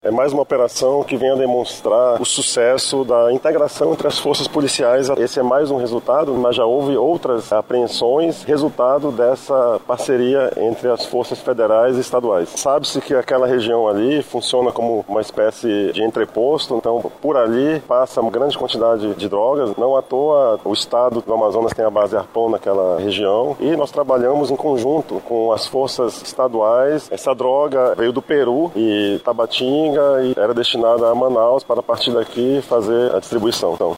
É mais uma operação que vem a demonstrar o sucesso da integração entre as forças policiais. Esse é mais um resultado, mas já houve outras apreensões, resultado dessa parceria entre as forças federais e estaduais. Sabe-se que aquela região ali funciona como uma espécie de entreposto, então por ali passa uma grande quantidade de drogas. Não à toa o estado do Amazonas tem a base Arpon naquela região e nós trabalhamos em conjunto com as forças estaduais. Essa droga veio do Peru e Tabatinga e era destinada a Manaus para a partir daqui fazer a distribuição.